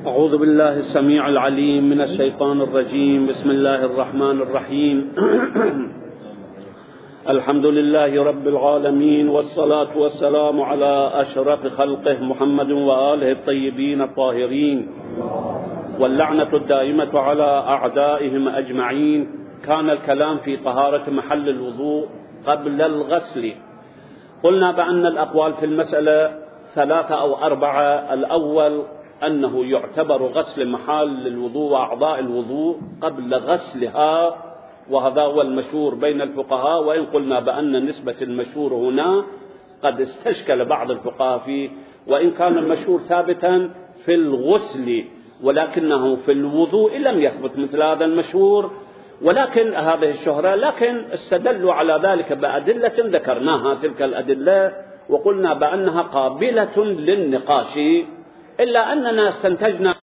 أعوذ بالله السميع العليم من الشيطان الرجيم. بسم الله الرحمن الرحيم. الحمد لله رب العالمين، والصلاة والسلام على أشرف خلقه محمد وآله الطيبين الطاهرين، واللعنة الدائمة على أعدائهم أجمعين. كان الكلام في طهارة محل الوضوء قبل الغسل. قلنا بأن الأقوال في المسألة 3 أو 4. الأول أنه يعتبر غسل محل الوضوء وأعضاء الوضوء قبل غسلها، وهذا هو المشهور بين الفقهاء، وإن قلنا بأن نسبة المشهور هنا قد استشكل بعض الفقهاء فيه، وإن كان المشهور ثابتا في الغسل ولكنه في الوضوء لم يثبت مثل هذا المشهور، ولكن هذه الشهرة. لكن استدلوا على ذلك بأدلة ذكرناها تلك الأدلة، وقلنا بأنها قابلة للنقاش، إلا أننا استنتجنا